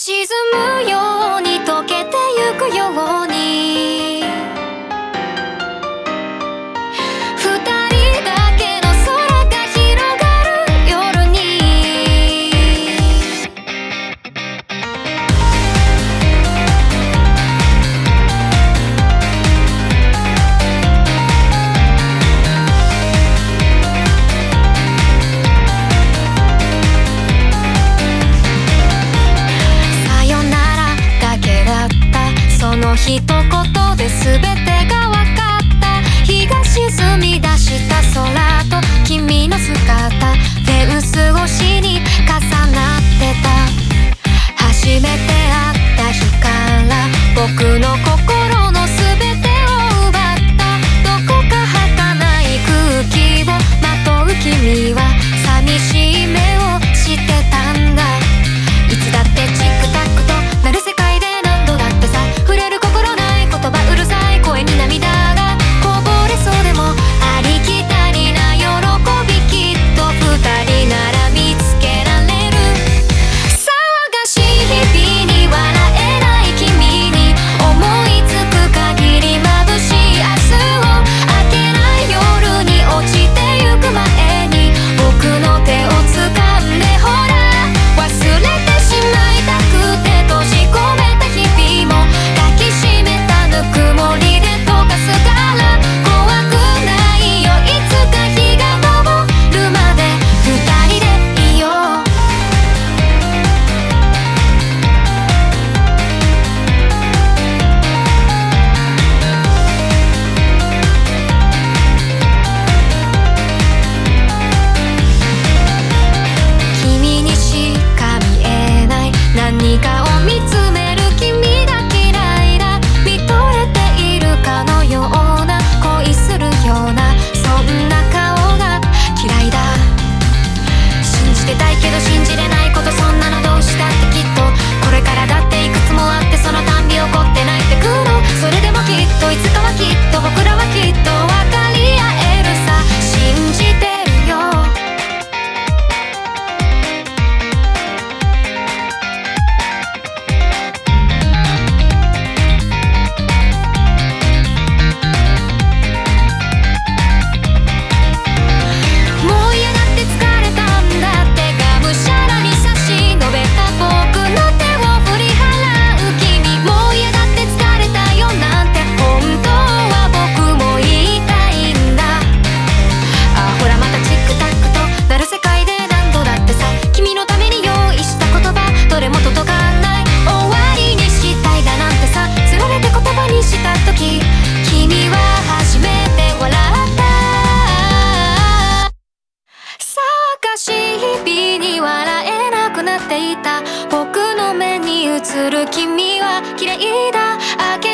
沈むように溶けてゆくように二人だけの空が広がる夜にさよならだけだったその一言で全てが分かった日が沈み出した空と君の姿フェンス越しに重なってた初めて会った日から僕の心の全てを奪ったどこか儚い空気をまとう君は寂しい目をしてたんだいつだってチックタックとなる世界で何度だってさ触れる心ない言葉うるさい声に涙がこぼれそうでもありきたりな喜びきっと二人なら見つけられる騒がしい日々に笑えない君に思いつく限り眩しい明日を明けない夜に落ちてゆく前に僕の手を掴んでほら忘れてしまいたくて閉じ込めた日々も抱きしめたぬくもりで溶かすから怖くないよいつか日が昇るまで二人でいよう君にしか見えない何かを見つめる君が嫌いだ見とれているかのような恋するようなそんな顔が嫌いだ信じてたいけど信じれないことそんなのどうしたってきっとこれからだっていくつもあってそのたんび怒って泣いてくのそれでもきっといつかはきっと僕らはきっと分かり合えるさ信じてるよもう嫌だって疲れたんだってがむしゃらに差し伸べた僕の手を振り払う君もう嫌だって疲れたよなんて本当は僕も言いたいんだあほらまたチックタックとなる世界で何度だってさ君のために用意した言葉どれも届かない終わりにしたいだなんてさつられて言葉にした時君は初めて笑った騒がしい日々に笑えなくなっていた僕の目に映る君は綺麗だ明け